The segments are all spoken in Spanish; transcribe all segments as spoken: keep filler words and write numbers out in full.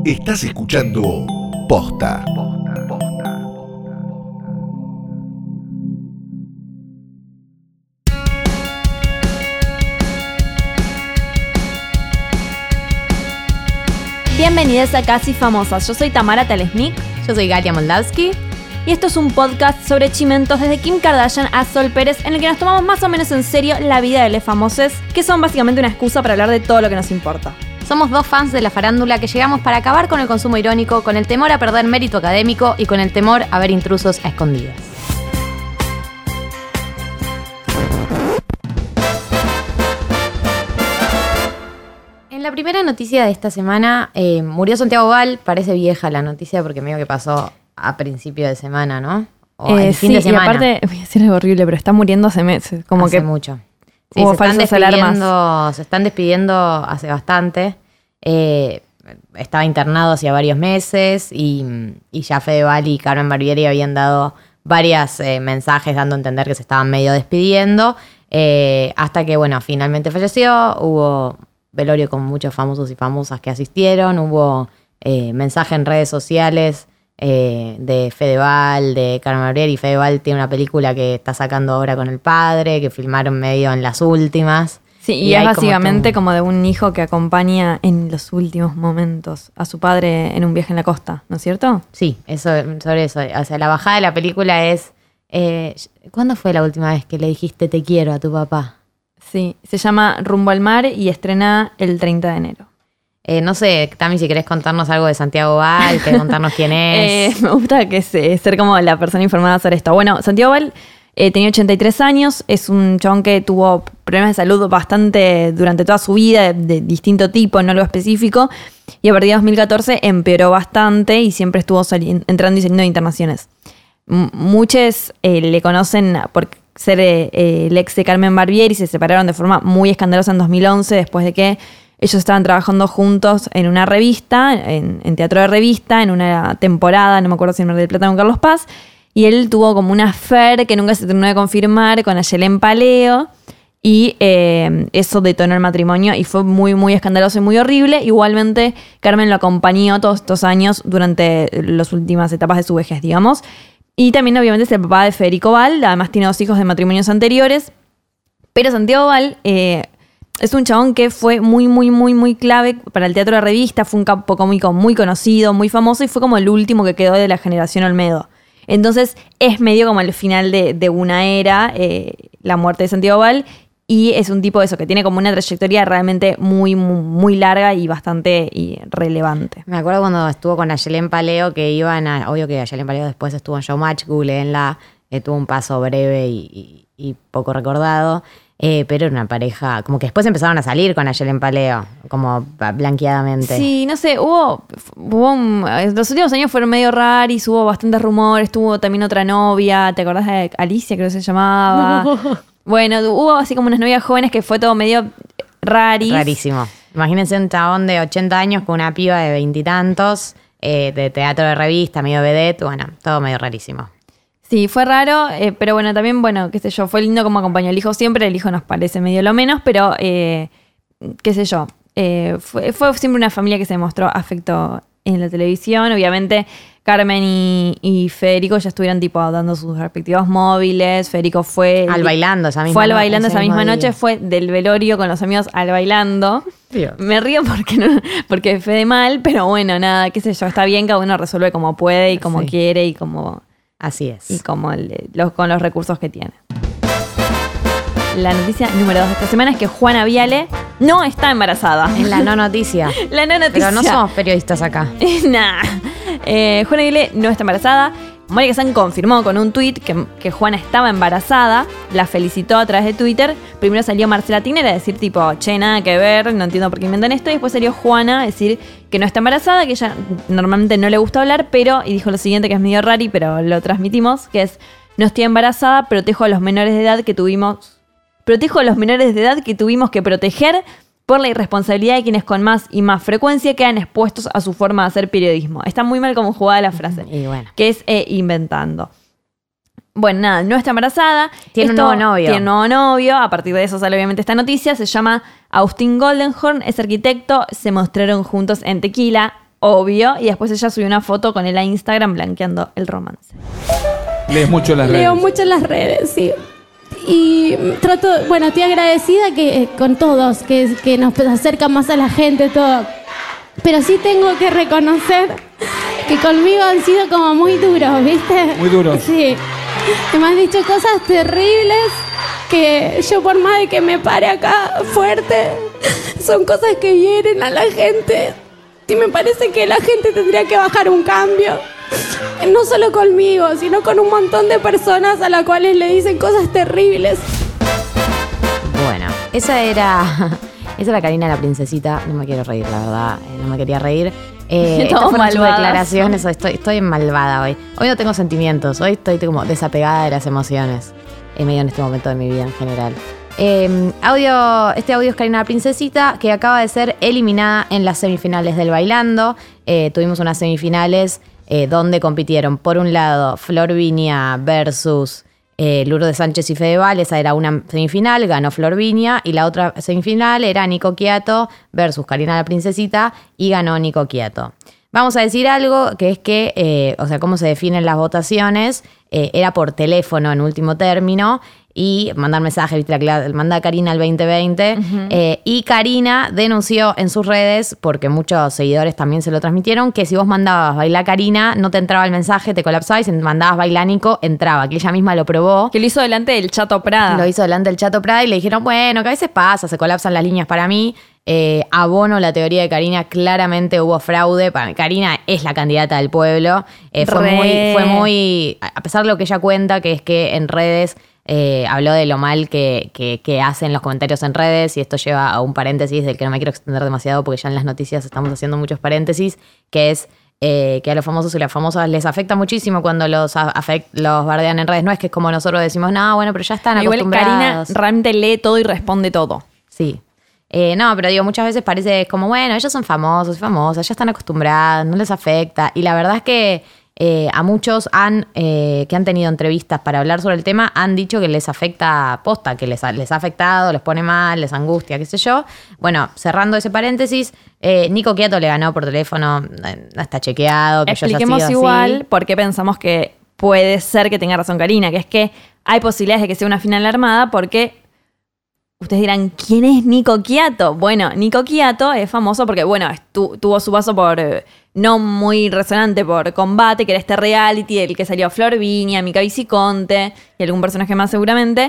Estás escuchando Posta. Bienvenidas a Casi Famosas. Yo soy Tamara Telesnik. Yo soy Galia Moldavsky. Y esto es un podcast sobre chimentos desde Kim Kardashian a Sol Pérez, en el que nos tomamos más o menos en serio la vida de les famoses, que son básicamente una excusa para hablar de todo lo que nos importa. Somos dos fans de la farándula que llegamos para acabar con el consumo irónico, con el temor a perder mérito académico y con el temor a ver intrusos a escondidas. En la primera noticia de esta semana, eh, murió Santiago Val. Parece vieja la noticia porque medio que pasó a principio de semana, ¿no? O eh, al fin sí, de semana. Y aparte, voy a decir algo horrible, pero está muriendo hace meses. Como hace que mucho. Sí, hubo se están falsas despidiendo, alarmas. se están despidiendo hace bastante. Eh, estaba internado hacía varios meses y, y ya Fedeval y Carmen Barbieri habían dado varios eh, mensajes dando a entender que se estaban medio despidiendo. Eh, hasta que, bueno, finalmente falleció. Hubo velorio con muchos famosos y famosas que asistieron. Hubo eh, mensaje en redes sociales eh, de Fedeval, de Carmen Barbieri. Fedeval tiene una película que está sacando ahora con el padre, que filmaron medio en las últimas. Sí, y, y es hay básicamente como, como de un hijo que acompaña en los últimos momentos a su padre en un viaje en la costa, ¿no es cierto? Sí, eso, sobre eso. O sea, la bajada de la película es... Eh, ¿Cuándo fue la última vez que le dijiste te quiero a tu papá? Sí, se llama Rumbo al Mar y estrena el treinta de enero. Eh, no sé, Tami, si querés contarnos algo de Santiago Val, querés contarnos quién es. eh, me gusta que es, ser como la persona informada sobre esto. Bueno, Santiago Val eh, tenía ochenta y tres años, es un chabón que tuvo problemas de salud bastante durante toda su vida, de, de distinto tipo, no algo específico, y a partir de dos mil catorce empeoró bastante y siempre estuvo sali- entrando y saliendo de internaciones. M- muchos eh, le conocen por ser eh, eh, el ex de Carmen Barbieri, se separaron de forma muy escandalosa en dos mil once, después de que ellos estaban trabajando juntos en una revista, en, en teatro de revista, en una temporada, no me acuerdo si en Mar del Plata con Carlos Paz, y él tuvo como una affair que nunca se terminó de confirmar con Ayelen Paleo, y eh, eso detonó el matrimonio y fue muy, muy escandaloso y muy horrible. Igualmente, Carmen lo acompañó todos estos años durante las últimas etapas de su vejez, digamos. Y también, obviamente, es el papá de Federico Val, además tiene dos hijos de matrimonios anteriores. Pero Santiago Val eh, es un chabón que fue muy, muy, muy, muy clave para el teatro de revista, fue un campo cómico muy conocido, muy famoso y fue como el último que quedó de la generación Olmedo. Entonces es medio como el final de, de una era, eh, la muerte de Santiago Val, y es un tipo de eso que tiene como una trayectoria realmente muy, muy, muy larga y bastante y relevante. Me acuerdo cuando estuvo con Ayelen Paleo, que iban a... Obvio que Ayelen Paleo después estuvo en Showmatch, googleenla, eh, tuvo un paso breve y, y, y poco recordado. Eh, pero era una pareja, como que después empezaron a salir con Ayelen Paleo, como blanqueadamente. Sí, no sé, hubo, hubo un, los últimos años fueron medio raros, hubo bastantes rumores, tuvo también otra novia, ¿te acordás de Alicia, creo que se llamaba? Bueno, hubo así como unas novias jóvenes que fue todo medio raris. Rarísimo. Imagínense un chabón de ochenta años con una piba de veintitantos, eh, de teatro de revista, medio vedette, bueno, todo medio rarísimo. Sí, fue raro, eh, pero bueno, también, bueno, qué sé yo, fue lindo como acompañó al hijo siempre, el hijo nos parece medio lo menos, pero eh, qué sé yo, eh, fue, fue siempre una familia que se mostró afecto en la televisión. Obviamente Carmen y, y Federico ya estuvieron tipo dando sus respectivos móviles. Federico fue... Al bailando esa misma Fue al no, bailando esa misma día. noche, fue del velorio con los amigos al bailando. Dios. Me río porque no, porque Fede mal, pero bueno, nada, qué sé yo, está bien, cada uno resuelve como puede y como Sí. quiere y como... Así es. Y como el- los, con los recursos que tiene. La noticia número dos de esta semana es que Juana Viale no está embarazada. Es la no noticia. La no noticia. Pero no somos periodistas acá. Nah. Eh, Juana Viale no está embarazada. Mónica San confirmó con un tuit que, que Juana estaba embarazada. La felicitó a través de Twitter. Primero salió Marcela Tinera a decir tipo, che, nada que ver, no entiendo por qué inventan esto. Y después salió Juana a decir que no está embarazada, que ella normalmente no le gusta hablar, pero, y dijo lo siguiente que es medio rari, pero lo transmitimos, que es, no estoy embarazada, protejo a los menores de edad que tuvimos, protejo a los menores de edad que tuvimos que proteger por la irresponsabilidad de quienes con más y más frecuencia quedan expuestos a su forma de hacer periodismo. Está muy mal como jugada la frase. Y bueno. Que es eh, inventando. Bueno, nada, no está embarazada. Tiene Esto, un nuevo novio. Tiene un nuevo novio. A partir de eso sale obviamente esta noticia. Se llama Austin Goldenhorn, es arquitecto. Se mostraron juntos en Tequila. obvio. Y después ella subió una foto con él a Instagram blanqueando el romance. Lees mucho las redes. Leo mucho en las redes, sí. Y trato, bueno, estoy agradecida que, con todos, que, que nos acercan más a la gente, todo. Pero sí tengo que reconocer que conmigo han sido como muy duros, ¿viste? Muy duros. Sí. Que me han dicho cosas terribles que yo, por más de que me pare acá fuerte, son cosas que hieren a la gente. Y me parece que la gente tendría que bajar un cambio. No solo conmigo, sino con un montón de personas a las cuales le dicen cosas terribles. Bueno, esa era, esa era Karina la princesita. No me quiero reír, la verdad. eh, No me quería reír. Eh, estas fueron sus declaraciones. Estoy, estoy malvada hoy. Hoy no tengo sentimientos. Hoy estoy como desapegada de las emociones. En medio en este momento de mi vida en general. Eh, audio, este audio es Karina la princesita, que acaba de ser eliminada en las semifinales del Bailando. Eh, tuvimos unas semifinales eh, donde compitieron, por un lado, Flor Viña versus eh, Lourdes Sánchez y Fedeval. Esa era una semifinal, ganó Flor Viña. Y la otra semifinal era Nico Quiato versus Karina la princesita y ganó Nico Quiato. Vamos a decir algo, que es que, eh, o sea, cómo se definen las votaciones, eh, era por teléfono en último término, y mandar mensaje, viste, la que la manda Karina al veinte veinte. Uh-huh. eh, y Karina denunció en sus redes, porque muchos seguidores también se lo transmitieron, que si vos mandabas bailar Karina, no te entraba el mensaje, te colapsaba, y si mandabas bailar Nico, entraba, que ella misma lo probó. Que lo hizo delante del Chato Prada. Lo hizo delante del Chato Prada y le dijeron, bueno, que a veces pasa, se colapsan las líneas para mí. Eh, abono la teoría de Karina, claramente hubo fraude. Para Karina es la candidata del pueblo. Eh, fue, muy, fue muy, a pesar de lo que ella cuenta, que es que en redes eh, habló de lo mal que, que, que hacen los comentarios en redes, y esto lleva a un paréntesis del que no me quiero extender demasiado porque ya en las noticias estamos haciendo muchos paréntesis, que es eh, que a los famosos y las famosas les afecta muchísimo cuando los, afect, los bardean en redes. No es que es como nosotros decimos, no, bueno, pero ya están Igual acostumbrados. Karina realmente lee todo y responde todo. Sí. Eh, no, pero digo, muchas veces parece como, bueno, ellos son famosos y famosas, ya están acostumbrados, no les afecta. Y la verdad es que eh, a muchos han eh, que han tenido entrevistas para hablar sobre el tema han dicho que les afecta posta, que les ha, les ha afectado, les pone mal, les angustia, qué sé yo. Bueno, cerrando ese paréntesis, eh, Nico Quiato le ganó por teléfono, eh, no está chequeado. Que Expliquemos yo haya sido igual así. por qué pensamos que puede ser que tenga razón Karina, que es que hay posibilidades de que sea una final armada porque... Ustedes dirán, ¿quién es Nico Quiato? Bueno, Nico Quiato es famoso porque, bueno, estu- tuvo su paso por, eh, no muy resonante, por Combate, que era este reality del que salió Flor Viña, Mica Viciconte y algún personaje más seguramente.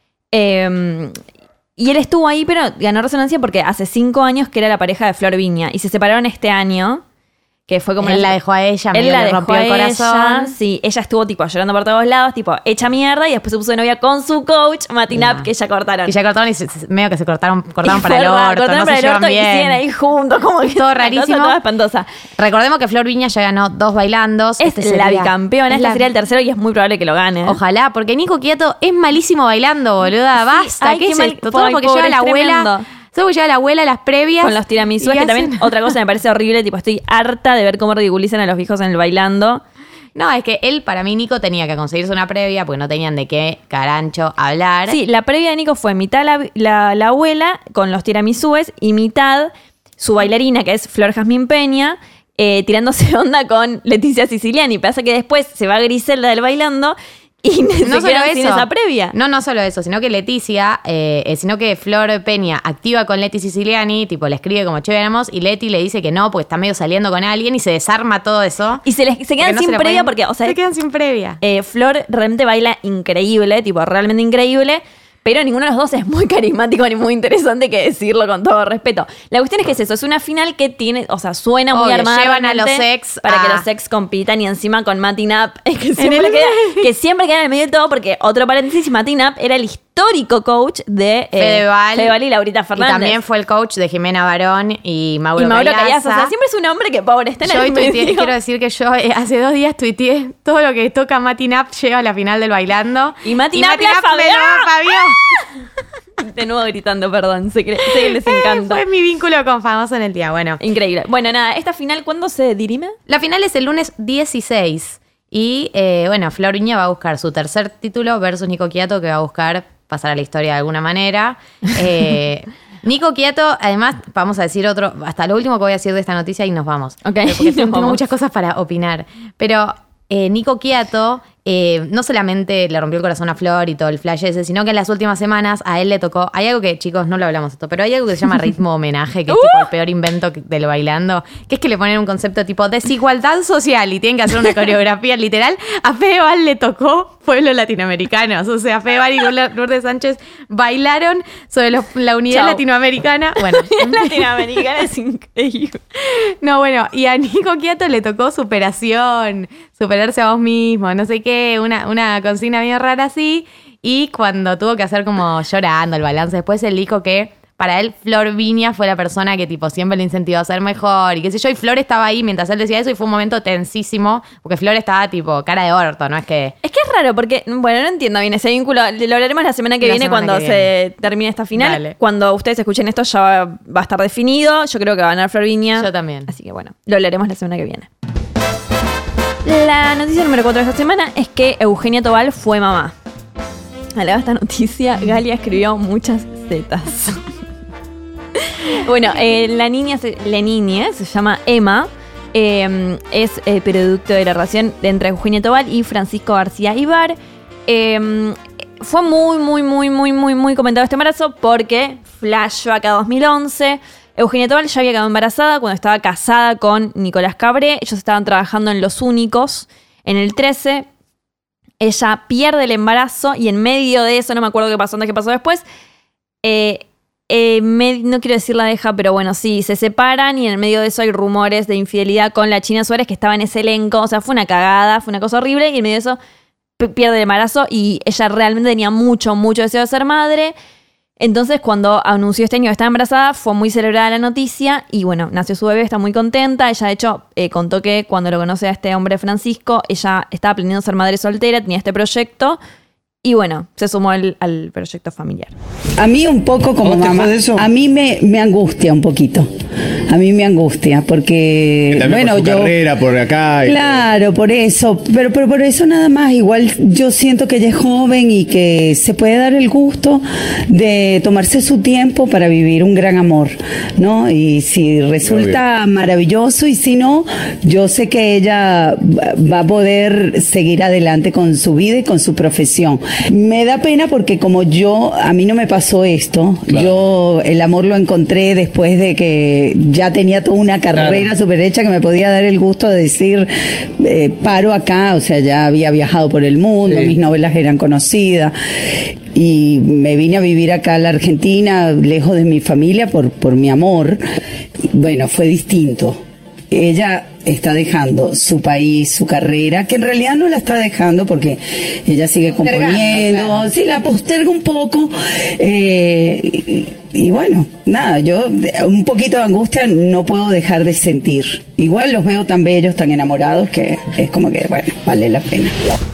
Eh, y él estuvo ahí, pero ganó resonancia porque hace cinco años que era la pareja de Flor Viña y se separaron este año. Que fue como Él la, la dejó a ella, él medio la le dejó rompió a el corazón. ella, sí, ella estuvo tipo llorando por todos lados, tipo hecha mierda, y después se puso de novia con su coach, Matinap, No. que ya cortaron. Que ya cortaron y se, se, medio que se cortaron, cortaron Y para el fue raro, orto, cortaron no para se el llevan orto y bien. siguen ahí juntos, como que Todo una rarísimo. cosa toda espantosa. Recordemos que Flor Viña ya ganó dos bailandos. Es Este la sería- bicampeona, es este la- sería el tercero y es muy probable que lo gane. Ojalá, porque Nico Quiato es malísimo bailando, boluda. Basta, ay, ¿qué qué es mal- esto? Todo ay, porque pobre, lleva la es abuela. tremendo. Solo porque lleva la abuela a las previas. Con los tiramisús, y que también hacen- otra cosa me parece horrible, tipo estoy harta de ver cómo ridiculizan a los viejos en el bailando. No, es que él, para mí, Nico tenía que conseguirse una previa porque no tenían de qué carancho hablar. Sí, la previa de Nico fue mitad la, la, la abuela con los tiramisúes y mitad su bailarina, que es Flor Jazmín Peña, eh, tirándose onda con Leticia Siciliani. Pasa que después se va Griselda del bailando y No se solo quedan eso. sin esa previa. No, no solo eso, sino que Leticia, eh, eh, sino que Flor Peña activa con Leti Siciliani, tipo le escribe como che, éramos, y Leti le dice que no, porque está medio saliendo con alguien y se desarma todo eso. Y se, les, se quedan Porque no sin se la previa pueden- porque, o sea, se quedan sin previa. eh, Flor realmente baila increíble, tipo realmente increíble, pero ninguno de los dos es muy carismático ni muy interesante, que decirlo con todo respeto. La cuestión es que es eso, es una final que tiene, o sea, suena muy Obvio, armada. llevan a realmente los ex para a- que los ex compitan y encima con Matinap, que siempre el queda, que siempre queda en el medio de todo, porque otro paréntesis, Matinap era el histórico coach de eh, Fedeval. Fedeval y Laurita Fernández. Y también fue el coach de Jimena Barón y Mauro, y Mauro Callaza. Callaza. O sea, siempre es un hombre que pobre está en Yo el hoy tuiteé, medio. quiero decir que yo eh, hace dos días tuiteé todo lo que toca Matinap llega a la final del bailando. Y Matinap la me lo fabió. De nuevo gritando, perdón, sé que, sé que les encanta. Fue mi vínculo con famoso en el día. Bueno, Increíble. Bueno, nada, ¿esta final cuándo se dirime? la final es el lunes dieciséis. Y eh, bueno, Flor Viña va a buscar su tercer título versus Nico Quiato, que va a buscar pasar a la historia de alguna manera. Eh, Nico Quiato, además, vamos a decir otro, hasta lo último que voy a decir de esta noticia y nos vamos. Ok, Pero porque nos tengo vamos. muchas cosas para opinar. Pero eh, Nico Quiato eh, no solamente le rompió el corazón a Flor y todo el flash ese, sino que en las últimas semanas a él le tocó, hay algo que, chicos, no lo hablamos esto, pero hay algo que se llama ritmo homenaje, que es tipo el peor invento que- del bailando, que es que le ponen un concepto tipo desigualdad social y tienen que hacer una coreografía literal. A Fedeval le tocó pueblos latinoamericanos, o sea, Fedeval y Lourdes Sánchez bailaron sobre los- la unidad Chau. latinoamericana. Bueno, Latinoamericana es increíble. no, bueno, y a Nico Quiato le tocó superación, superarse a vos mismo, no sé qué, una, una consigna bien rara así. Y cuando tuvo que hacer como llorando el balance, después él dijo que para él Flor Viña fue la persona que tipo siempre le incentivó a ser mejor y qué sé yo. Y Flor estaba ahí mientras él decía eso y fue un momento tensísimo porque Flor estaba tipo cara de orto, ¿no? Es que... Es que es raro porque, bueno, no entiendo bien ese vínculo. Lo hablaremos la semana que La viene semana cuando que se termine esta final. Dale. Cuando ustedes escuchen esto ya va, va a estar definido. Yo creo que va a ganar Flor Viña. Yo también. Así que bueno, lo hablaremos la semana que viene. La noticia número cuatro de esta semana es que Eugenia Tobal fue mamá. Al lado de esta noticia, Galia escribió muchas zetas. Bueno, eh, la niña, se, la niña se llama Emma. Eh, es eh, producto de la relación entre Eugenia Tobal y Francisco García Ibar. Eh, fue muy, muy, muy, muy, muy, muy comentado este embarazo porque flashback a dos mil once. Eugenia Tobal ya había quedado embarazada cuando estaba casada con Nicolás Cabré. Ellos estaban trabajando en Los Únicos. En el trece, ella pierde el embarazo y en medio de eso, no me acuerdo qué pasó antes, qué pasó después, eh, eh, me- no quiero decir la deja, pero bueno, sí, se separan y en el medio de eso hay rumores de infidelidad con la China Suárez que estaba en ese elenco. O sea, fue una cagada, fue una cosa horrible y en medio de eso p- pierde el embarazo y ella realmente tenía mucho, mucho deseo de ser madre. Entonces, cuando anunció este año que estaba embarazada, fue muy celebrada la noticia y bueno, nació su bebé, está muy contenta. Ella, de hecho, eh, contó que cuando lo conoce a este hombre Francisco, ella estaba planeando ser madre soltera, tenía este proyecto y bueno, se sumó al, al proyecto familiar. A mí un poco como ¿Cómo te mamá, fue de eso? a mí me, me angustia un poquito. A mí me angustia porque, También bueno, por su yo... carrera, por acá. y- Claro, por eso, pero, pero por eso nada más, igual yo siento que ella es joven y que se puede dar el gusto de tomarse su tiempo para vivir un gran amor, ¿no? Y si resulta maravilloso y si no, yo sé que ella va a poder seguir adelante con su vida y con su profesión. Me da pena porque como yo, a mí no me pasó esto, Claro. yo el amor lo encontré después de que ya tenía toda una carrera Claro. súper hecha que me podía dar el gusto de decir, eh, paro acá, o sea, ya había viajado por el mundo, Sí. mis novelas eran conocidas y me vine a vivir acá a la Argentina, lejos de mi familia, por, por mi amor. Bueno, fue distinto. Ella está dejando su país, su carrera, que en realidad no la está dejando porque ella sigue componiendo, sí, la posterga un poco. eh, y, y bueno, nada, yo de- un poquito de angustia no puedo dejar de sentir. Igual los veo tan bellos, tan enamorados, que es como que, bueno, vale la pena.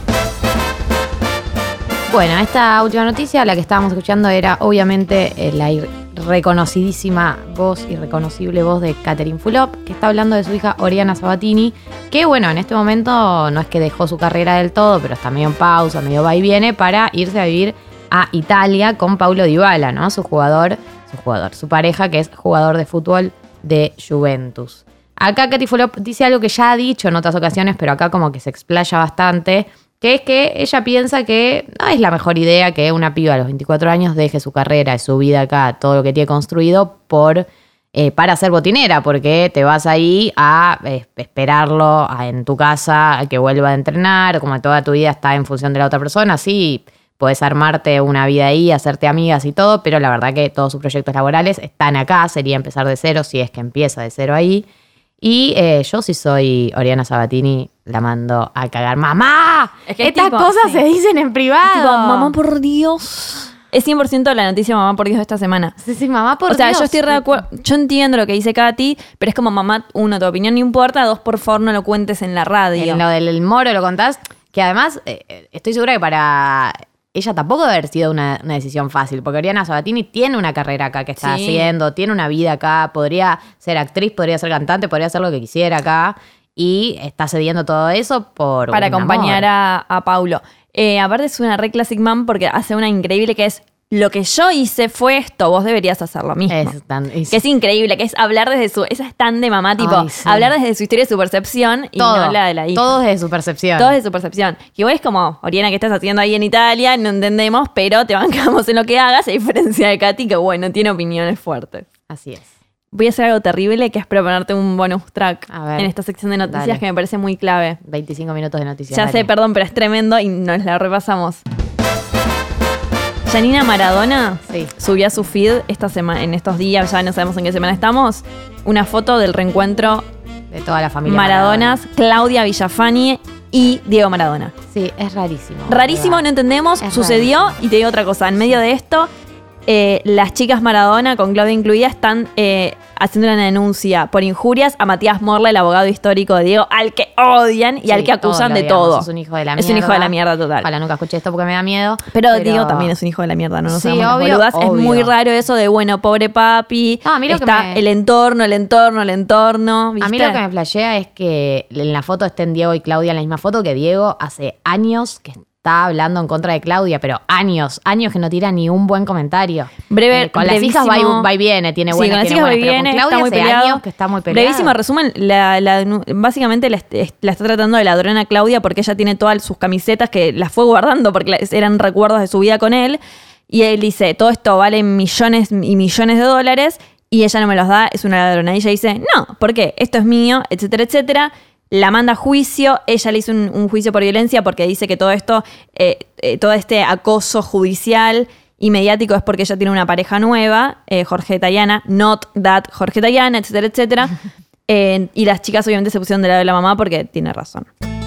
Bueno, esta última noticia, la que estábamos escuchando, era obviamente eh, la ir- reconocidísima voz, irreconocible voz de Catherine Fulop, que está hablando de su hija Oriana Sabatini, que bueno, en este momento no es que dejó su carrera del todo, pero está medio en pausa, medio va y viene, para irse a vivir a Italia con Paulo Dybala, ¿no? Su jugador, su jugador, su pareja, que es jugador de fútbol de Juventus. Acá Katy Fulop dice algo que ya ha dicho en otras ocasiones, pero acá como que se explaya bastante, que es que ella piensa que no es la mejor idea que una piba a los veinticuatro años deje su carrera y su vida acá, todo lo que tiene construido, por eh, para ser botinera, porque te vas ahí a eh, esperarlo a- en tu casa a que vuelva a entrenar, como toda tu vida está en función de la otra persona, sí, puedes armarte una vida ahí, hacerte amigas y todo, pero la verdad que todos sus proyectos laborales están acá, sería empezar de cero si es que empieza de cero ahí. Y eh, yo si soy Oriana Sabatini, la mando a cagar. ¡Mamá! Es que Estas tipo, cosas sí. se dicen en privado. Tipo, mamá por Dios. Es cien por ciento la noticia mamá por Dios de esta semana. Sí, sí, mamá por O sea, Dios. yo estoy re de acuerdo. Yo entiendo lo que dice Katy, pero es como mamá, uno, tu opinión no importa, dos, por favor no lo cuentes en la radio. En lo del moro lo contás, que además eh, estoy segura que para ella tampoco debe haber sido una, una decisión fácil, porque Oriana Sabatini tiene una carrera acá que está Sí. haciendo, tiene una vida acá, podría ser actriz, podría ser cantante, podría hacer lo que quisiera acá, y está cediendo todo eso por Para un acompañar amor. a, a Paulo. Eh, aparte es una re classic mom porque hace una increíble que es lo que yo hice fue esto, vos deberías hacer lo mismo. Es tan- es- que es increíble, que es hablar desde su... Esa es tan de mamá, tipo, Ay, sí. hablar desde su historia y su percepción y todo, no la de la hija. todo desde su percepción. Todo desde su percepción. Que vos es como, Oriana, ¿qué estás haciendo ahí en Italia? No entendemos, pero te bancamos en lo que hagas, a diferencia de Katy, que bueno, tiene opiniones fuertes. Así es. Voy a hacer algo terrible, que es proponerte un bonus track A ver, en esta sección de noticias dale. que me parece muy clave. veinticinco minutos de noticias. Ya dale. sé, perdón, pero es tremendo y nos la repasamos. Janina Maradona Sí. subió a su feed esta semana, en estos días, ya no sabemos en qué semana estamos, una foto del reencuentro De toda la familia. Maradonas, Claudia Villafani y Diego Maradona. Sí, es rarísimo. Rarísimo, no ¿verdad? entendemos, Es sucedió rarísimo. y te digo otra cosa, en medio de esto, eh, las chicas Maradona, con Claudia incluida, están eh, haciendo una denuncia por injurias a Matías Morla, el abogado histórico de Diego, al que odian y Sí, al que todos acusan lo de odiamos. todo. Es un hijo de la Es mierda. un hijo de la mierda total. Ojalá nunca escuché esto porque me da miedo. Pero, Diego también es un hijo de la mierda, no nos Sí, hagamos las obvio, boludas. Es obvio. muy raro eso de, bueno, pobre papi. No, a mí lo que está me- el entorno, el entorno, el entorno. ¿viste? A mí lo que me flashea es que en la foto estén Diego y Claudia en la misma foto, que Diego hace años que está hablando en contra de Claudia, pero años, años que no tira ni un buen comentario. Breve, Eh, con las hijas va y, brevísimo. va y viene, tiene Sí, buenas, con las tiene hijas va y buenas, pero viene, con Claudia está muy hace peleado. años que está muy peleada. Brevísimo resumen, la, la- básicamente la, est- la está tratando de ladrona a Claudia porque ella tiene todas sus camisetas que las fue guardando porque la- eran recuerdos de su vida con él. Y él dice, todo esto vale millones y millones de dólares y ella no me los da, es una ladrona. Y ella dice, no, ¿por qué? Esto es mío, etcétera, etcétera. La manda a juicio, ella le hizo un, un juicio por violencia porque dice que todo esto, eh, eh, todo este acoso judicial y mediático es porque ella tiene una pareja nueva, eh, Jorge Tayana, not that Jorge Tayana, etcétera, etcétera. Eh, y las chicas obviamente se pusieron del lado de la mamá porque tiene razón.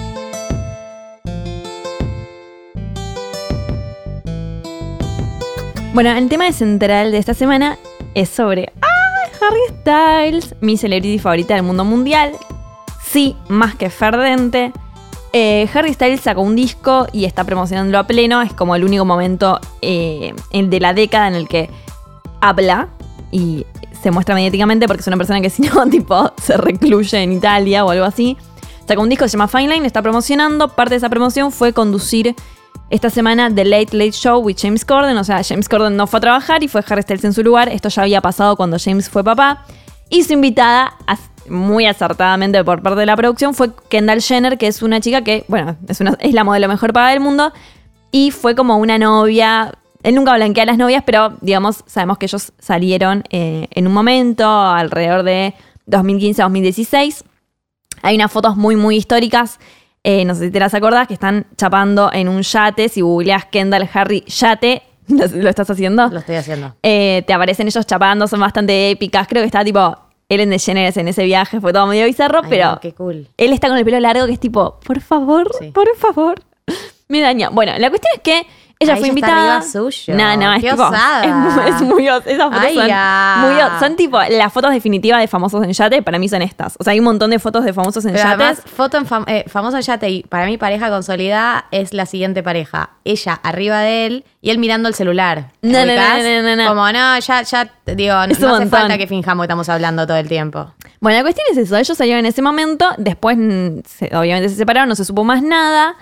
Bueno, el tema central de esta semana es sobre ¡ay! Harry Styles, mi celebrity favorita del mundo mundial. Sí, más que ferdente. Eh, Harry Styles sacó un disco y está promocionándolo a pleno. Es como el único momento eh, el de la década en el que habla y se muestra mediáticamente porque es una persona que si no, tipo, se recluye en Italia o algo así. Sacó un disco que se llama Fine Line, lo está promocionando. Parte de esa promoción fue conducir esta semana The Late Late Show with James Corden. O sea, James Corden no fue a trabajar y fue Harry Styles en su lugar. Esto ya había pasado cuando James fue papá. Y su invitada, muy acertadamente por parte de la producción, fue Kendall Jenner, que es una chica que, bueno, es, una, es la modelo mejor pagada del mundo. Y fue como una novia. Él nunca blanquea a las novias, pero digamos, sabemos que ellos salieron eh, en un momento, alrededor de dos mil quince a dos mil dieciséis. Hay unas fotos muy, muy históricas. Eh, no sé si te las acordás, que están chapando en un yate. Si googleás Kendall Harry yate, ¿lo, lo estás haciendo? Lo estoy haciendo. Eh, te aparecen ellos chapando, son bastante épicas. Creo que está tipo Ellen DeGeneres en ese viaje, fue todo medio bizarro, Ay, pero no, qué cool. él está con el pelo largo que es tipo, por favor, Sí. por favor. Me daña. Bueno, la cuestión es que ella Ay, fue ella está invitada. arriba suyo. No, no, es Qué tipo. osada. Es, mu- es muy os- Esas fotos Ay, son ya. muy os- Son tipo las fotos definitivas de famosos en yate. Para mí son estas. O sea, hay un montón de fotos de famosos en Pero yates. además, foto en fam- eh, famoso yate y para mí pareja consolidada es la siguiente pareja. Ella arriba de él y él mirando el celular. No, no, ¿Ubicás? no, no, no, no. Como, no, ya, ya, digo, no, Es un no hace montón. falta que finjamos que estamos hablando todo el tiempo. Bueno, la cuestión es eso. Ellos salieron en ese momento. Después, mm, se- obviamente, se separaron. No se supo más nada.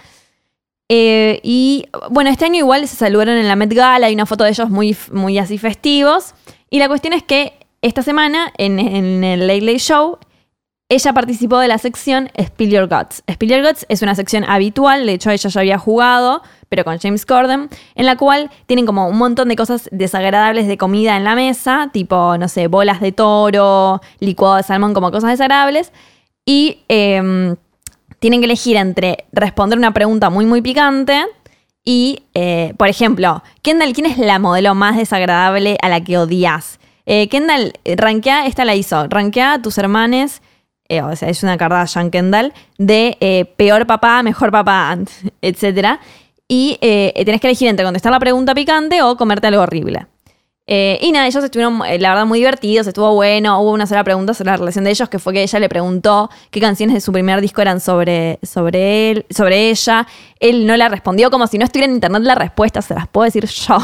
Eh, y bueno, este año igual se saludaron en la Met Gala. Hay una foto de ellos muy, muy así festivos. Y la cuestión es que esta semana, en, en el Late Late Show, ella participó de la sección Spill Your Guts. Spill Your Guts es una sección habitual. De hecho, ella ya había jugado, pero con James Corden, en la cual tienen como un montón de cosas desagradables de comida en la mesa, tipo, no sé, bolas de toro, licuado de salmón, como cosas desagradables. Y eh, tienen que elegir entre responder una pregunta muy, muy picante y, eh, por ejemplo, Kendall, ¿quién es la modelo más desagradable a la que odias? Eh, Kendall, rankea, esta la hizo, rankea a tus hermanes, eh, o sea, es una Kardashian Kendall, de eh, peor papá, mejor papá, etcétera. Y eh, tenés que elegir entre contestar la pregunta picante o comerte algo horrible. Eh, y nada, ellos estuvieron, eh, la verdad, muy divertidos, estuvo bueno. Hubo una sola pregunta sobre la relación de ellos, que fue que ella le preguntó qué canciones de su primer disco eran sobre, sobre él, sobre ella. Él no la respondió, como si no estuviera en internet la respuesta, se las puedo decir yo.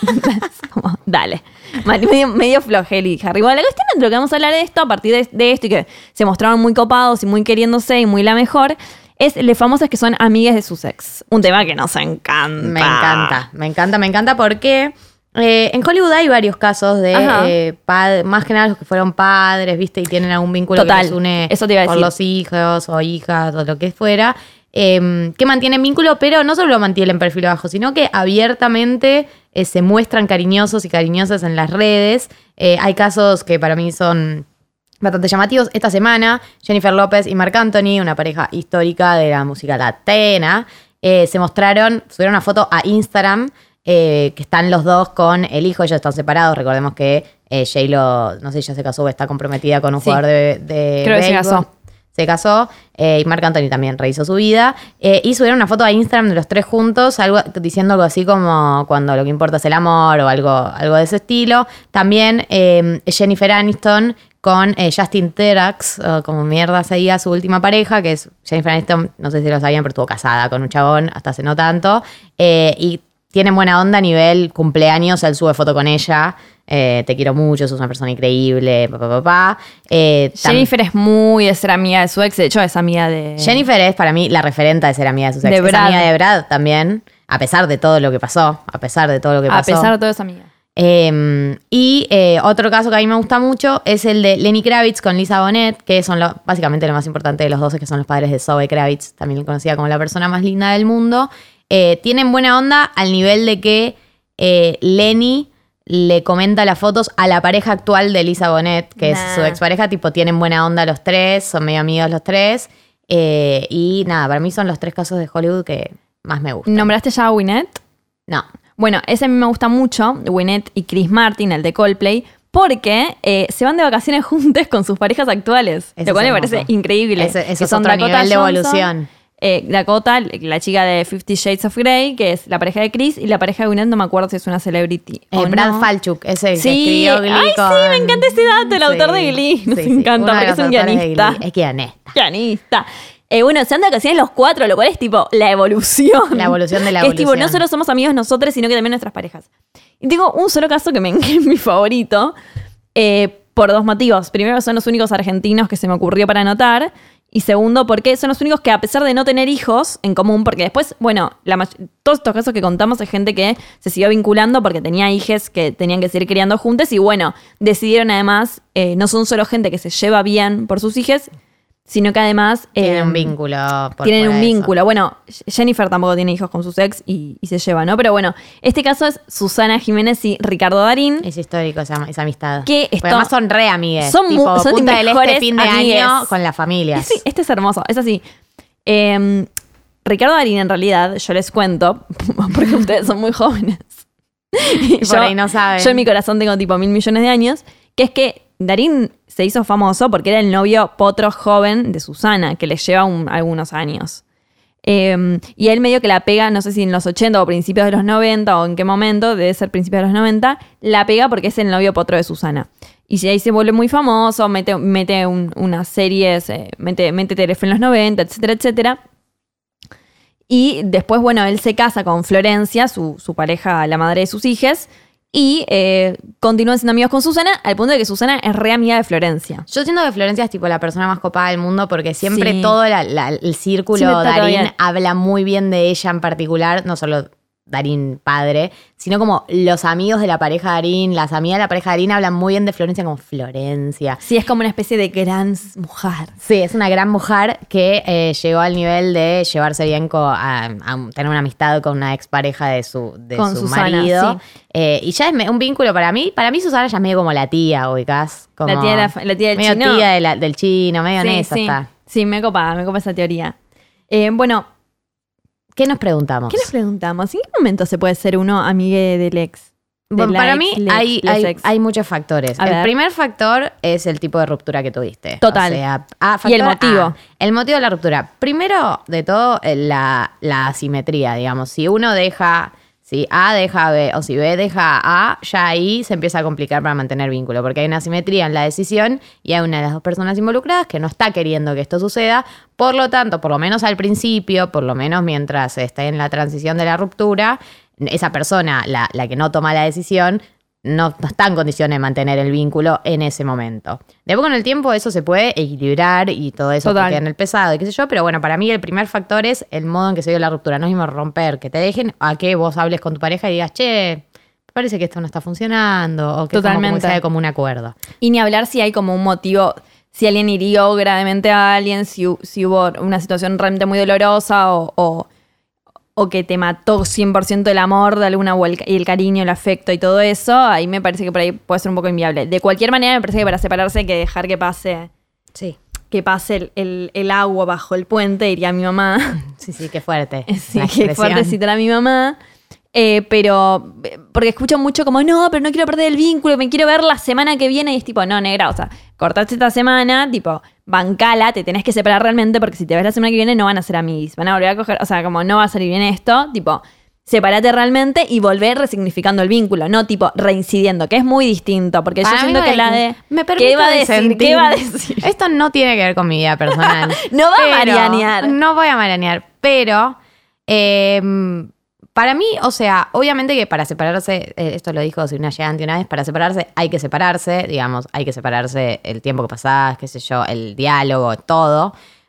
Como, dale. Medio, medio flojeli, Harry. Bueno, la cuestión es lo que vamos a hablar de esto, a partir de, de esto, y que se mostraron muy copados y muy queriéndose y muy la mejor, es las famosas que son amigas de sus ex. Un tema que nos encanta. Me encanta, me encanta, me encanta porque Eh, en Hollywood hay varios casos de Ajá. eh, pad- más que nada los que fueron padres, ¿viste? Y tienen algún vínculo Total, que los une eso te iba a por decir. los hijos o hijas o lo que fuera. Eh, que mantienen vínculo, pero no solo lo mantienen perfil bajo, sino que abiertamente eh, se muestran cariñosos y cariñosas en las redes. Eh, hay casos que para mí son bastante llamativos. Esta semana, Jennifer López y Marc Anthony, una pareja histórica de la música latina, eh, se mostraron, subieron una foto a Instagram, eh, que están los dos con el hijo, ellos están separados. Recordemos que eh, J-Lo, no sé si ya se casó o está comprometida con un Sí. jugador de, de Creo que se béisbol. casó. Se casó eh, y Marc Anthony también rehizo su vida. Eh, y subieron una foto a Instagram de los tres juntos, algo, diciendo algo así como cuando lo que importa es el amor o algo, algo de ese estilo. También eh, Jennifer Aniston con eh, Justin Theroux, o como mierda se diga, su última pareja, que es Jennifer Aniston, no sé si lo sabían, pero estuvo casada con un chabón hasta hace no tanto. Eh, y tienen buena onda a nivel cumpleaños, él sube foto con ella. Eh, te quiero mucho, sos una persona increíble, papá, papá. Eh, tam- Jennifer es muy de ser amiga de su ex, de hecho es amiga de... Jennifer es para mí la referente de ser amiga de sus ex. De Es Brad. amiga de Brad también, a pesar de todo lo que pasó, a pesar de todo lo que A pasó. pesar de todo es amiga. Eh, y eh, otro caso que a mí me gusta mucho es el de Lenny Kravitz con Lisa Bonet, que son lo- básicamente lo más importante de los dos, es que son los padres de Zoe Kravitz, también conocida como la persona más linda del mundo. Eh, tienen buena onda al nivel de que eh, Lenny le comenta las fotos a la pareja actual de Lisa Bonet, que Nah. es su expareja, tipo tienen buena onda los tres, son medio amigos los tres. Eh, y nada, para mí son los tres casos de Hollywood que más me gustan. ¿Nombraste ya a Gwyneth? No. Bueno, ese a mí me gusta mucho, Gwyneth y Chris Martin, el de Coldplay, porque eh, se van de vacaciones juntos con sus parejas actuales, Eso lo cual es me hermoso. parece increíble. Ese- eso Que es otro nivel de evolución. eh, Dakota, la chica de Fifty Shades of Grey, que es la pareja de Chris, y la pareja de Gwyneth, no me acuerdo si es una celebrity Eh, o Brad no. Falchuk, ese que Sí, escribió Glee. ay, con- sí, me encanta ese dato, el autor de Glee. Nos encanta, uno de porque es los un autores de guionista. Glee. Es guionista. Pianista. Eh, bueno, se han de vacaciones los cuatro, lo cual es tipo la evolución. La evolución de la que es tipo, evolución. no solo somos amigos nosotros, sino que también nuestras parejas. Y tengo un solo caso que, me, que es mi favorito, eh, por dos motivos. Primero, son los únicos argentinos que se me ocurrió para anotar. Y segundo, porque son los únicos que, a pesar de no tener hijos en común, porque después, bueno, la may- todos estos casos que contamos es gente que se siguió vinculando porque tenía hijes que tenían que seguir criando juntos. Y bueno, decidieron además, eh, no son solo gente que se lleva bien por sus hijes, sino que además... Tienen eh, un vínculo. por tienen fuera un de eso. vínculo. Bueno, Jennifer tampoco tiene hijos con sus ex y, y se lleva, ¿no? Pero bueno, este caso es Susana Jiménez y Ricardo Darín. Es histórico esa, esa amistad. Que Porque esto- además son re amigues. Son tipo, mu- son Punta del mejores Este fin de amigues. año con las familias. Sí, este es hermoso, es así. Eh, Ricardo Darín, en realidad, yo les cuento, porque ustedes son muy jóvenes. Y por ahí no saben. Yo en mi corazón tengo tipo mil millones de años, que es que Darín se hizo famoso porque era el novio potro joven de Susana, que le lleva un- algunos años. Eh, y él medio que la pega, no sé si en los ochenta o principios de los noventa o en qué momento, debe ser principios de los noventa, la pega porque es el novio potro de Susana. Y si ahí se vuelve muy famoso, mete, mete un- unas series, eh, mete, mete Telefe en los noventa, etcétera, etcétera. Y después, bueno, él se casa con Florencia, su, su pareja, la madre de sus hijas, y eh, continúan siendo amigos con Susana, al punto de que Susana es re amiga de Florencia. Yo siento que Florencia es tipo la persona más copada del mundo porque siempre Sí. todo la- la- el círculo Siempre está todo Darín bien. habla muy bien de ella en particular, no solo Darín padre, sino como los amigos de la pareja Darín, las amigas de la pareja Darín hablan muy bien de Florencia como Florencia. Sí, es como una especie de gran mujer. Sí, es una gran mujer que eh, llegó al nivel de llevarse bien con, a, a tener una amistad con una expareja de su, de Con su Susana, marido. sí. Eh, y ya es me- un vínculo para mí. Para mí Susana ya es medio como la tía, ubicás. Como La tía de la- la tía del medio chino. tía de la- del chino, medio en Sí, esa sí. está. Sí, me copa, me copa esa teoría. Eh, bueno, ¿Qué nos preguntamos? ¿qué nos preguntamos? ¿En qué momento se puede ser uno amigue del ex? De Bueno, la para ex, mí lex, hay, les hay, ex. hay muchos factores. A El ver. primer factor es el tipo de ruptura que tuviste. Total. O sea, ah, Y el factor motivo. A, el motivo de la ruptura. Primero de todo, eh, la, la asimetría, digamos. Si uno deja, si A deja a B o si B deja a A, ya ahí se empieza a complicar para mantener vínculo. Porque hay una asimetría en la decisión y hay una de las dos personas involucradas que no está queriendo que esto suceda. Por lo tanto, por lo menos al principio, por lo menos mientras esté en la transición de la ruptura, esa persona, la, la que no toma la decisión, no, no está en condiciones de mantener el vínculo en ese momento. Después con el tiempo eso se puede equilibrar y todo eso Total. queda en el pesado y qué sé yo, pero bueno, para mí el primer factor es el modo en que se dio la ruptura. No es mismo romper, que te dejen a que vos hables con tu pareja y digas, che, parece que esto no está funcionando, o que Totalmente. como, como sea de común acuerdo. Y ni hablar si hay como un motivo, si alguien hirió gravemente a alguien, si, hu- si hubo una situación realmente muy dolorosa o, o, o que te mató cien por ciento el amor de alguna o el, y el cariño, el afecto y todo eso, ahí me parece que por ahí puede ser un poco inviable. De cualquier manera, me parece que para separarse hay que dejar que pase, Sí. que pase el, el, el agua bajo el puente, diría mi mamá. Sí, sí, qué fuerte. Sí, la qué expresión. fuerte citar a mi mamá. Eh, pero, eh, porque escucho mucho como, no, pero no quiero perder el vínculo, me quiero ver la semana que viene. Y es tipo, no, negra, o sea, cortaste esta semana, tipo, bancala, te tenés que separar realmente, porque si te ves la semana que viene no van a ser amiguis, van a volver a coger, o sea, como no va a salir bien esto, tipo, sepárate realmente y volver resignificando el vínculo, no tipo reincidiendo, que es muy distinto, porque Para yo mí siento me- que la de, me ¿qué permito va a decir? disentir. ¿Qué va a decir? Esto no tiene que ver con mi vida personal. No va a Pero- marianear. No voy a marianear, pero eh, para mí, o sea, obviamente que para separarse, eh, esto lo dijo Silvina Llegante una vez, para separarse hay que separarse, digamos, hay que separarse el tiempo que pasás, qué sé yo, el diálogo, todo,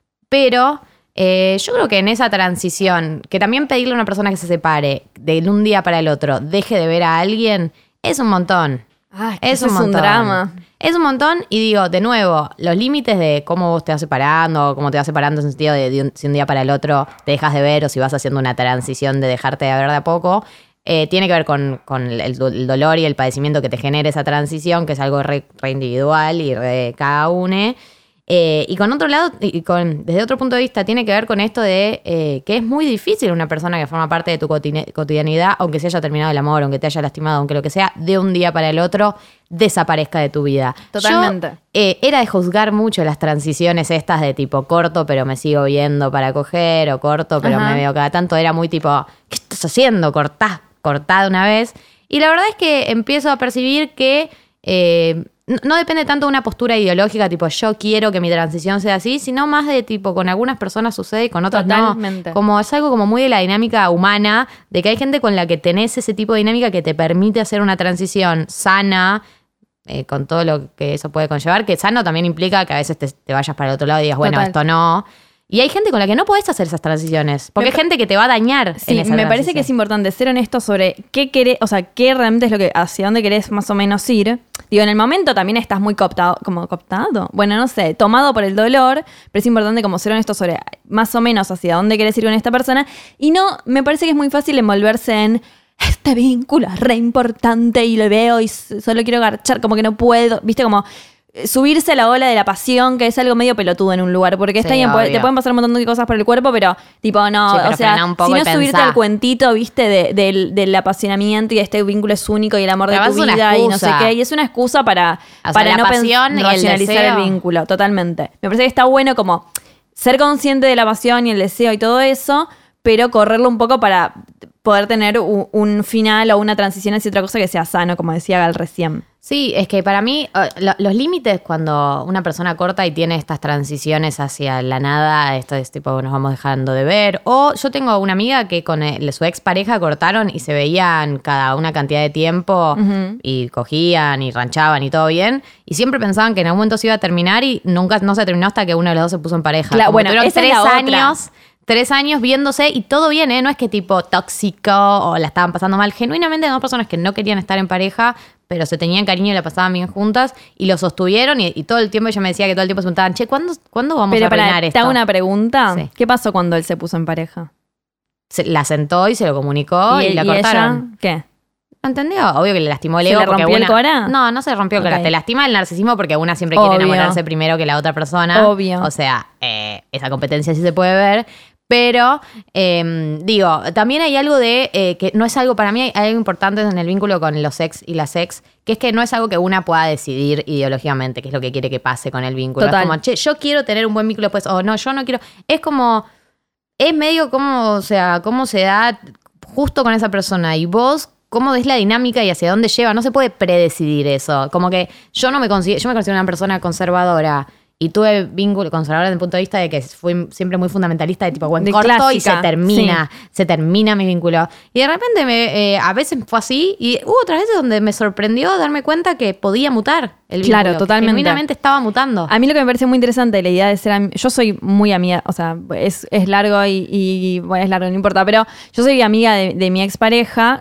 pero eh, yo creo que en esa transición, que también pedirle a una persona que se separe de un día para el otro, deje de ver a alguien, es un montón. Ay, Es eso un es un montón. drama. Es un montón y digo, de nuevo, los límites de cómo vos te vas separando, cómo te vas separando en el sentido de, de un, si un día para el otro te dejas de ver o si vas haciendo una transición de dejarte de ver de a poco, eh, tiene que ver con, con el, do- el dolor y el padecimiento que te genera esa transición, que es algo re, re individual y re cada uno. Eh, y con otro lado, y con, desde otro punto de vista, tiene que ver con esto de eh, que es muy difícil una persona que forma parte de tu cotine- cotidianidad, aunque se haya terminado el amor, aunque te haya lastimado, aunque lo que sea, de un día para el otro desaparezca de tu vida. Totalmente. Yo, eh, era de juzgar mucho las transiciones estas de tipo corto, pero me sigo viendo para coger, o corto, pero Ajá. me veo cada tanto. Era muy tipo, ¿qué estás haciendo? Cortá, cortá de una vez. Y la verdad es que empiezo a percibir que eh, no, no depende tanto de una postura ideológica, tipo yo quiero que mi transición sea así, sino más de tipo con algunas personas sucede y con otras Totalmente. no. Como es algo como muy de la dinámica humana, de que hay gente con la que tenés ese tipo de dinámica que te permite hacer una transición sana, eh, con todo lo que eso puede conllevar, que sano también implica que a veces te, te vayas para el otro lado y digas, bueno, Total. esto no. Y hay gente con la que no podés hacer esas transiciones, porque Me hay pa- gente que te va a dañar. Sí, en esa me parece que es transición. importante ser honesto sobre qué querés, o sea, qué realmente es lo que, hacia dónde querés más o menos ir. Digo, en el momento también estás muy cooptado, como cooptado, bueno, no sé, tomado por el dolor, pero es importante como ser honesto sobre más o menos hacia dónde querés ir con esta persona. Y no, me parece que es muy fácil envolverse en este vínculo es re importante y lo veo y s- solo quiero garchar, como que no puedo, viste, como eh, subirse a la ola de la pasión, que es algo medio pelotudo en un lugar, porque está Sí, bien, puede- te obvio. pueden pasar un montón de cosas por el cuerpo, pero tipo, no, Sí, pero o sea, frena un poco si y no subirte pensá. al cuentito, viste, de- del, del apasionamiento y este vínculo es único y el amor de Pero tu es una vida y no sé excusa. qué, y es una excusa para, O sea, para la no pen- pasión y el racionalizar el deseo. vínculo, totalmente. Me parece que está bueno como ser consciente de la pasión y el deseo y todo eso, pero correrlo un poco para poder tener un, un final o una transición hacia otra cosa que sea sano, como decía Gal recién. Sí, es que para mí eh, lo- los límites cuando una persona corta y tiene estas transiciones hacia la nada, esto es tipo nos vamos dejando de ver. O yo tengo una amiga que con el- su expareja cortaron y se veían cada una cantidad de tiempo Ujú. y cogían y ranchaban y todo bien. Y siempre pensaban que en algún momento se iba a terminar y nunca no se terminó hasta que uno de los dos se puso en pareja. Claro, Como bueno, tuvieron esa es tres la otra. años. Tres años viéndose y todo bien, ¿eh? No es que tipo tóxico o la estaban pasando mal. Genuinamente dos personas que no querían estar en pareja, pero se tenían cariño y la pasaban bien juntas y lo sostuvieron y, y todo el tiempo ella me decía que todo el tiempo se preguntaban, che, ¿cuándo, ¿cuándo vamos Pero a arruinar para, esto? te hago una pregunta. Sí. ¿Qué pasó cuando él se puso en pareja? Se- la sentó y se lo comunicó y, él- la ella, cortaron. ¿qué? ¿No entendió? Obvio que le lastimó el ¿Se ego. le porque rompió el una- cora? No, no se rompió el cora. Ok. Te lastima el narcisismo porque una siempre quiere Obvio. enamorarse primero que la otra persona. Obvio. O sea, eh, esa competencia sí se puede ver. Pero, eh, digo, también hay algo de eh, que no es algo, para mí hay algo importante en el vínculo con los ex y las ex, que es que no es algo que una pueda decidir ideológicamente, que es lo que quiere que pase con el vínculo. Total. Es como, che, yo quiero tener un buen vínculo después, o no, yo no quiero. Es como, es medio como, o sea, cómo se da justo con esa persona y vos, cómo es la dinámica y hacia dónde lleva. No se puede predecidir eso. Como que yo no me considero, yo me considero una persona conservadora y tuve vínculo conservadora desde el punto de vista de que fui siempre muy fundamentalista de tipo, bueno, De corto y se clásica, termina, se termina mi vínculo. Y de repente me, eh, a veces fue así y hubo otras veces donde me sorprendió darme cuenta que podía mutar el vínculo. Claro, que totalmente. genuinamente estaba mutando. A mí lo que me parece muy interesante la idea de ser am- yo soy muy amiga, o sea, es, es largo y, y, bueno, es largo, no importa, pero yo soy amiga de, de mi expareja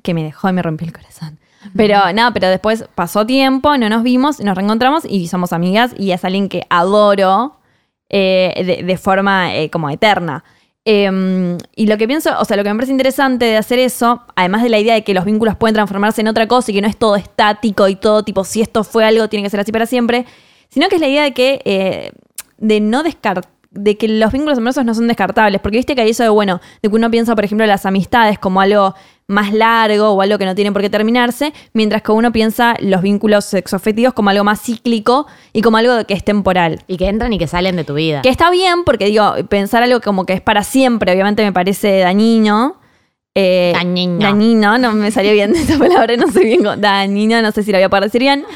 que me dejó y me rompió el corazón. Pero nada, pero después pasó tiempo, no nos vimos, nos reencontramos y somos amigas y es alguien que adoro eh, de, de forma eh, como eterna. Eh, y lo que pienso, o sea, lo que me parece interesante de hacer eso, además de la idea de que los vínculos pueden transformarse en otra cosa y que no es todo estático y todo tipo, si esto fue algo, tiene que ser así para siempre, sino que es la idea de que, eh, de no descartar, de que los vínculos amorosos no son descartables, porque viste que hay eso de, bueno, de que uno piensa, por ejemplo, las amistades como algo más largo o algo que no tiene por qué terminarse, mientras que uno piensa los vínculos sexoafectivos como algo más cíclico y como algo que es temporal. Y que entran y que salen de tu vida. Que está bien, porque digo, pensar algo como que es para siempre, obviamente me parece dañino. Eh, Dañino. Dañino, no me salió bien esa palabra, no sé bien. Dañino, no sé si la voy a poder decir bien.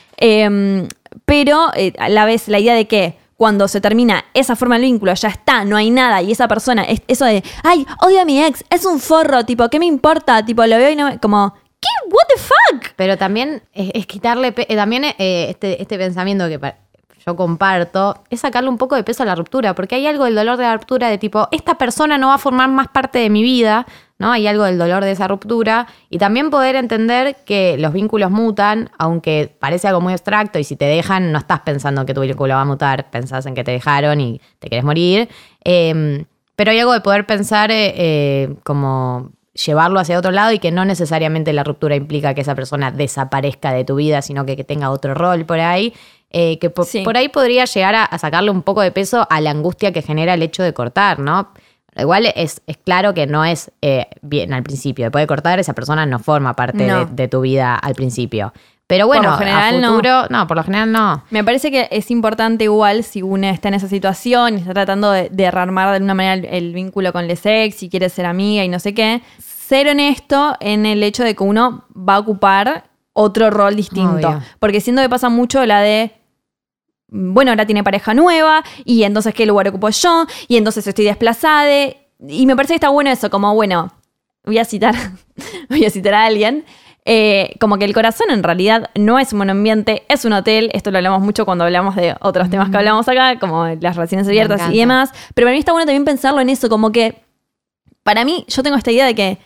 Eh, pero eh, a la vez la idea de que cuando se termina esa forma del vínculo, ya está, no hay nada, y esa persona, es, eso de, ay, odio a mi ex, es un forro, tipo, ¿qué me importa? Tipo, lo veo y no me, como, ¿qué? ¿What the fuck? Pero también es, es quitarle, pe- eh, también eh, este, este pensamiento que pa- yo comparto, es sacarle un poco de peso a la ruptura, porque hay algo del dolor de la ruptura de tipo, esta persona no va a formar más parte de mi vida, ¿no? Hay algo del dolor de esa ruptura, y también poder entender que los vínculos mutan, aunque parece algo muy abstracto, y si te dejan, no estás pensando que tu vínculo va a mutar, pensás en que te dejaron y te querés morir, eh, pero hay algo de poder pensar eh, eh, como llevarlo hacia otro lado y que no necesariamente la ruptura implica que esa persona desaparezca de tu vida, sino que, que tenga otro rol por ahí, eh, que por, Sí. por ahí podría llegar a, a sacarle un poco de peso a la angustia que genera el hecho de cortar, ¿no? Igual es, es claro que no es eh, bien al principio. Después de cortar, esa persona no forma parte No. de, de tu vida al principio. Pero bueno, Por lo general, a no. futuro, no. por lo general no. Me parece que es importante igual si uno está en esa situación y está tratando de, de rearmar de alguna manera el, el vínculo con el ex, si quiere ser amiga y no sé qué, ser honesto en el hecho de que uno va a ocupar otro rol distinto. Obvio. Porque siento que pasa mucho la de, bueno, ahora tiene pareja nueva y entonces ¿qué lugar ocupo yo? Y entonces estoy desplazada. Y me parece que está bueno eso, como bueno, voy a citar, voy a citar a alguien. Eh, como que el corazón en realidad no es un monoambiente, es un hotel. Esto lo hablamos mucho cuando hablamos de otros temas que hablamos acá, como las relaciones abiertas y encanta. demás. Pero para mí está bueno también pensarlo en eso, como que para mí, yo tengo esta idea de que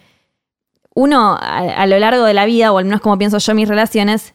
uno a, a lo largo de la vida, o al menos como pienso yo en mis relaciones,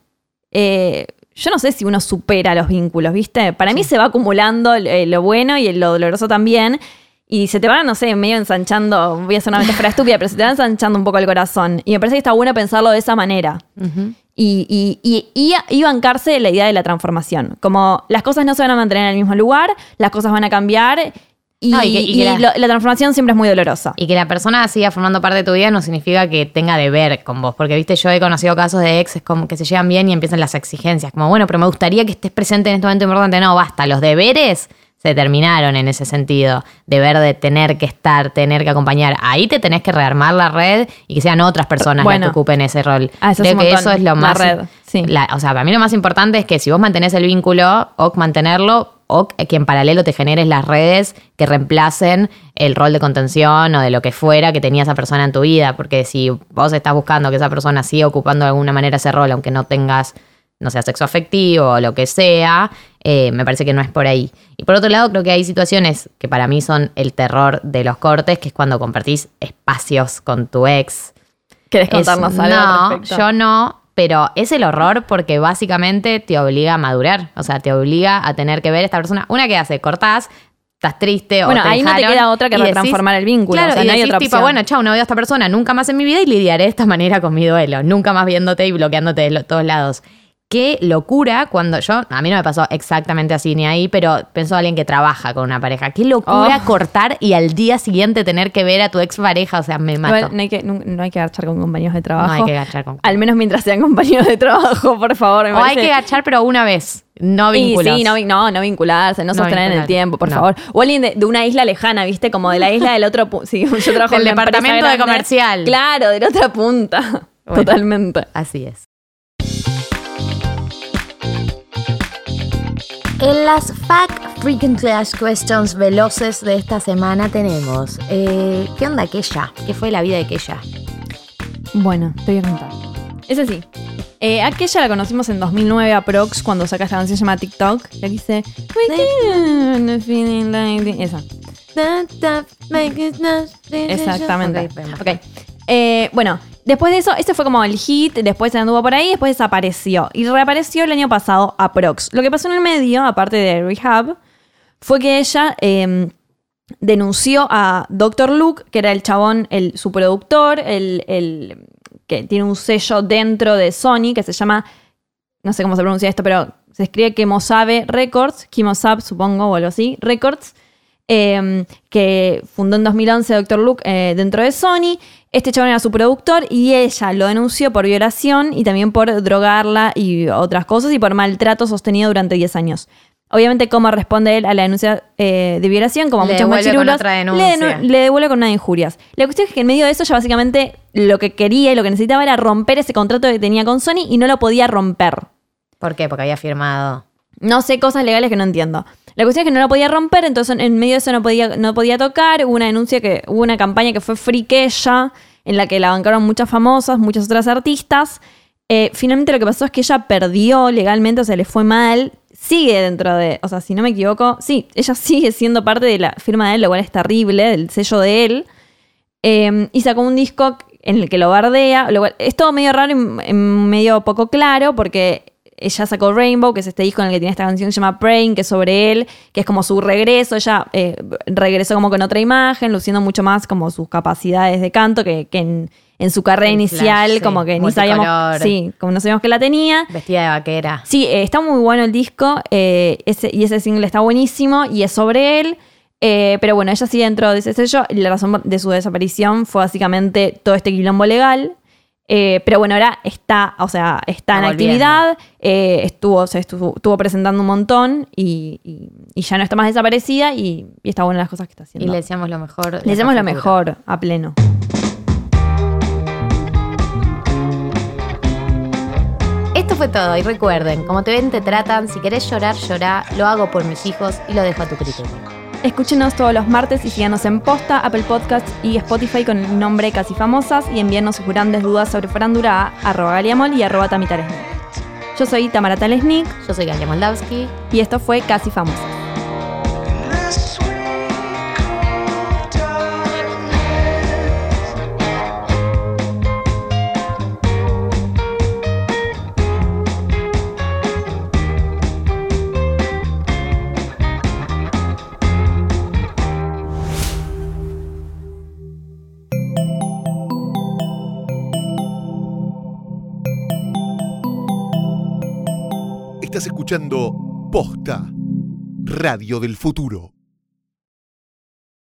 eh, yo no sé si uno supera los vínculos, ¿viste? Para mí se va acumulando eh, lo bueno y lo doloroso también. Y se te van, no sé, medio ensanchando, voy a hacer una metáfora estúpida, pero se te va ensanchando un poco el corazón. Y me parece que está bueno pensarlo de esa manera. Uh-huh. Y, y, y, y, y bancarse la idea de la transformación. Como las cosas no se van a mantener en el mismo lugar, las cosas van a cambiar. Y, No, y que- y que y la- lo- la transformación siempre es muy dolorosa. Y que la persona siga formando parte de tu vida no significa que tenga deber con vos. Porque, viste, yo he conocido casos de exes como que se llevan bien y empiezan las exigencias. Como, bueno, pero me gustaría que estés presente en este momento importante. No, basta. Los deberes se terminaron en ese sentido. Deber de tener que estar, tener que acompañar. Ahí te tenés que rearmar la red y que sean otras personas Bueno. las que ocupen ese rol. Ah, eso es Creo un que montón. eso es lo La más... red, sí. la- o sea, para mí lo más importante es que si vos mantenés el vínculo, o mantenerlo, o que en paralelo te generes las redes que reemplacen el rol de contención o de lo que fuera que tenía esa persona en tu vida. Porque si vos estás buscando que esa persona siga ocupando de alguna manera ese rol, aunque no tengas, no sea sexo afectivo o lo que sea, eh, me parece que no es por ahí. Y por otro lado, creo que hay situaciones que para mí son el terror de los cortes, que es cuando compartís espacios con tu ex. ¿Querés Es- contarnos algo al No, respecto? yo no, pero es el horror porque básicamente te obliga a madurar. O sea, te obliga a tener que ver a esta persona. Una que hace, cortás, estás triste Bueno, o te ahí no te dejaron, queda otra que y decís- retransformar el vínculo, Claro, o sea, y no hay decís otra tipo, opción. bueno, chau, no veo a esta persona nunca más en mi vida y lidiaré de esta manera con mi duelo. Nunca más viéndote y bloqueándote de lo- todos lados. Qué locura cuando yo, a mí no me pasó exactamente así ni ahí, pero pensó alguien que trabaja con una pareja. Qué locura Oh. cortar y al día siguiente tener que ver a tu ex pareja, o sea, me mato. Igual no hay que, no, no hay que garchar con compañeros de trabajo. No hay que gachar con... Al menos mientras sean compañeros de trabajo, por favor. me O hay parece- que gachar, pero una vez, no Y vínculos. sí, no, vin- no, no vincularse, no, No sostener en el vincular, tiempo, por no. favor. O alguien de, de una isla lejana, ¿viste? Como de la isla del otro punto. Sí, yo trabajo Del en una empresa departamento de grande. comercial. Claro, de la otra punta. Bueno. Totalmente. Así es. En las Fact Freaking Clash Questions veloces de esta semana tenemos eh, ¿qué onda Kesha? ¿Qué fue la vida de Kesha? Bueno, te voy a contar. Es así. Eh, aquella la conocimos en dos mil nueve aprox, cuando sacas la canción llamada TikTok. La que dice... "We can feeling like this". Esa. Exactamente. Ok, vemos. Ok. Eh, bueno, Después de eso, ese fue como el hit, después se anduvo por ahí, después desapareció. Y reapareció el año pasado aprox. Lo que pasó en el medio, aparte de Rehab, fue que ella eh, denunció a doctor Luke, que era el chabón, el, su productor, el, el que tiene un sello dentro de Sony, que se llama, no sé cómo se pronuncia esto, pero se escribe Kemosabe Records, Kemosabe supongo, o algo así, Records, eh, que fundó en dos mil once doctor Luke eh, dentro de Sony. Este chabón era su productor y ella lo denunció por violación y también por drogarla y otras cosas y por maltrato sostenido durante diez años. Obviamente, ¿cómo responde él a la denuncia eh, de violación? Como Le muchos devuelve con machirulos, otra le, denuncia. denu- le devuelve con una de injurias. La cuestión es que en medio de eso ella básicamente lo que quería y lo que necesitaba era romper ese contrato que tenía con Sony y no lo podía romper. ¿Por qué? Porque había firmado. No sé, cosas legales que no entiendo. La cuestión es que no lo podía romper, entonces en medio de eso no podía, no podía tocar. Hubo una denuncia, que hubo una campaña que fue Friquella, en la que la bancaron muchas famosas, muchas otras artistas. Eh, finalmente lo que pasó es que ella perdió legalmente, o sea, le fue mal. Sigue dentro de, o sea, si no me equivoco, sí, ella sigue siendo parte de la firma de él, lo cual es terrible, del sello de él. Eh, y sacó un disco en el que lo bardea. Lo cual, es todo medio raro y y medio poco claro, porque ella sacó Rainbow, que es este disco en el que tiene esta canción que se llama Praying, que es sobre él, que es como su regreso. Ella eh, regresó como con otra imagen, luciendo mucho más como sus capacidades de canto que, que en, en su carrera El inicial, flash, sí, como que ni sabíamos, multicolor. sí, como no sabíamos que la tenía. Vestida de vaquera. Sí, eh, está muy bueno el disco eh, ese, y ese single está buenísimo y es sobre él. Eh, pero bueno, ella sigue dentro de ese sello y la razón de su desaparición fue básicamente todo este quilombo legal. Eh, pero bueno, ahora está, o sea, está, Está en volviendo. actividad, eh, estuvo, se estuvo, estuvo presentando un montón y, y- y ya no está más desaparecida y, y está buena las cosas que está Y haciendo. le deseamos lo mejor. Le deseamos lo futuro. mejor a pleno. Esto fue todo y recuerden, como te ven te tratan, si querés llorar, llorá, lo hago por mis hijos y lo dejo a tu criterio. Escúchenos todos los martes y síganos en Posta, Apple Podcasts y Spotify con el nombre Casi Famosas y envíennos sus grandes dudas sobre farándula a arroba galiamol y arroba tamitalesnik. Yo soy Tamara Talesnik Yo soy Galia Moldavsky. y esto fue Casi Famosas. Estás escuchando Posta, Radio del Futuro.